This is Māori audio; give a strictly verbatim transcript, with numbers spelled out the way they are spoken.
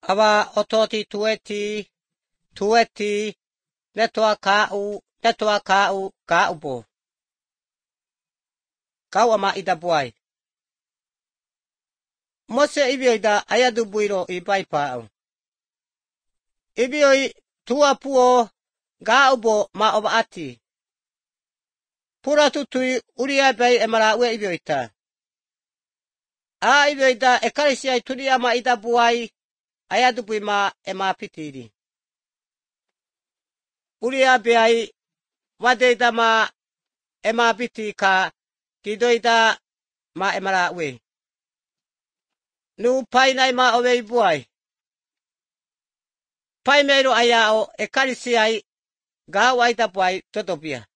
Awa ototi tueti, tueti, netoa kau, netoa kau, kau bo. Kau ama ida buai. Mose ibioida ayadu buiro ibai pao. Ibioi tua puo, kau bo ma oba ati. Pura tutui uria bai emara ue ibioita. A ibioida ekarisiai turi ama ida buai, ayadu bui ma ema pitiri. Uria bai wadeida ma ema piti ka kidoida ma emara ue. Nu painai ma owe buai. Pai mero ayao ekarisiai gau aida buai totopia.